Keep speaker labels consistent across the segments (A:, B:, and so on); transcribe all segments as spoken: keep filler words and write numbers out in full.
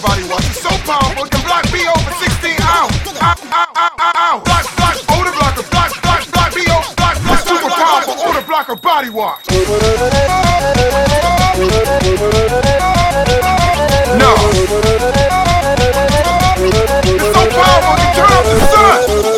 A: body wash. It's so powerful, it can block B O for sixteen hours. Ow, ow, ow, ow, ow. Block, block, odor blocker, block, block, block, B O, block, block, super powerful odor blocker body wash. No. It's so powerful, it can turn off the sun.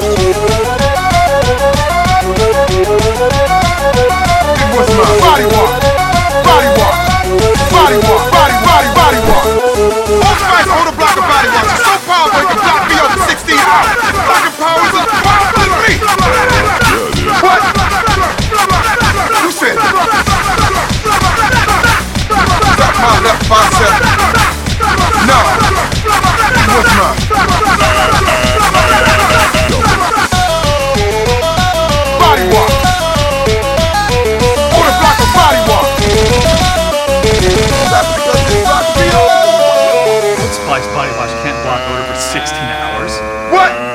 A: It was my body wash. Body wash. Body wash. Body, body, body wash. Old Spice odor blocker body wash is so powerful, it can block me over sixteen hours. Blocking power is as powerful as me. What? Who said that? Suck my left bicep. No. It was mine. Body wash. Odor blocker body wash. That's because it blocks me over.
B: Old Spice body wash can't block odor for sixteen hours.
A: What?